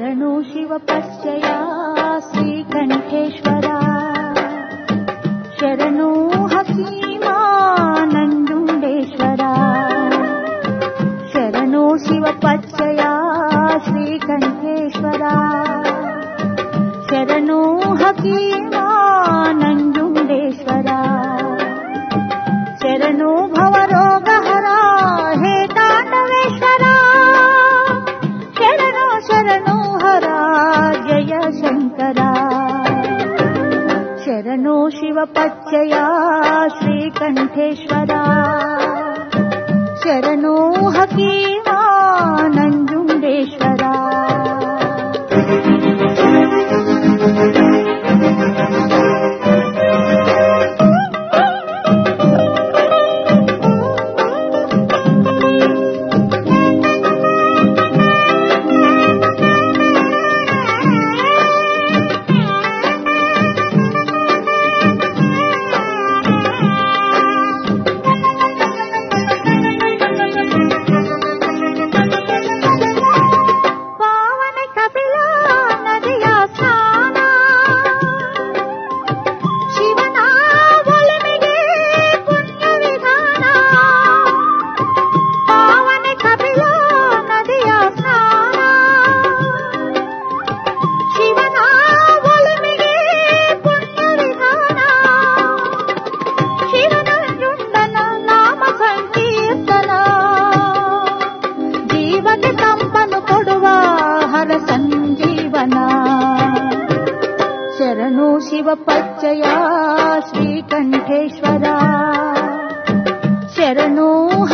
शरणो शिवपश्चया श्रीकण्ठेश्वरा शरणो हकीमानन्दुण्डेश्वरा शरणो शिवपश्चया श्रीकण्ठेश्वरा शरणो हकीमानन्दुण्डेश्वरा शरणो भवरोगहरा हे ताण्डवेश्वरा शरणो शरणो हरा जय शङ्करा शरणो शिवपच्चया श्रीकण्ठेश्वरा शरणो हकीमानन्दुण्डेश्वरा शरणो शिवपच्चया श्रीकण्ठेश्वरा शरणो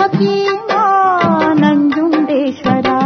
हकीमानन्दुण्डेश्वरा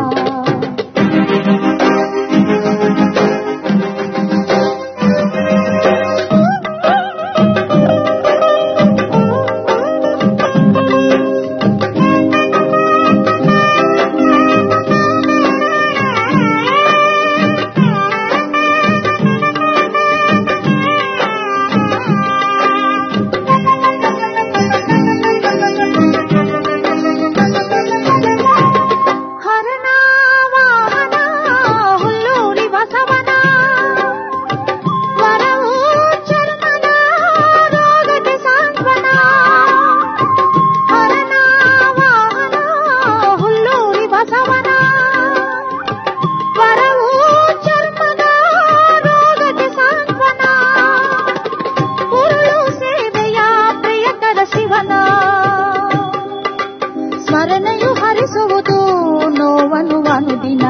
ಸ್ಮರಣೆಯು ಹರಿಸುವುದು ನೋವನ್ನು ಅನುದಿನ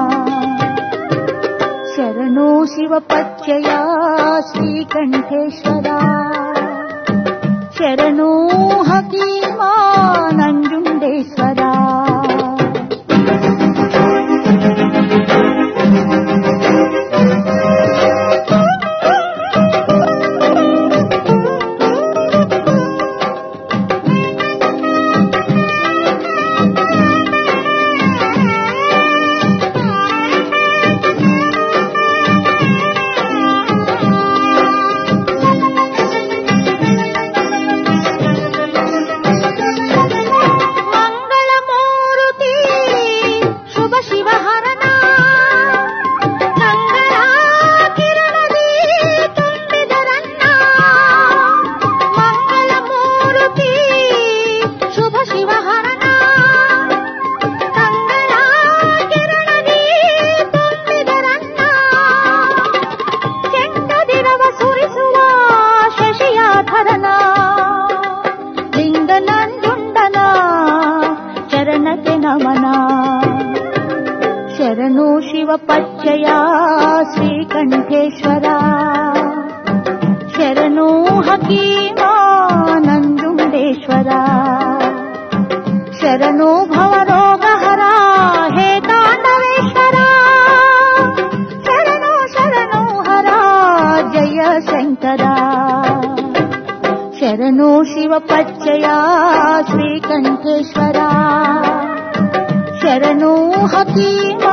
ಶರಣೋ ಶಿವಪಚ್ಚಯ ಶ್ರೀಕಂಠೇಶ್ವರ ಶರಣೋ ಹಕೀಮಾನಂಜುಂಡೇಶ್ವರ शरणो शिवपच्चया श्रीकण्ठेश्वरा शरणो हकीमानन्दुण्डेश्वरा शरणो भवरोगहरा हे ताण्डवेश्वरा शरणो शरणो हरा जय शङ्करा शरणो शिवपच्चया श्रीकण्ठेश्वरा शरणो हकीमा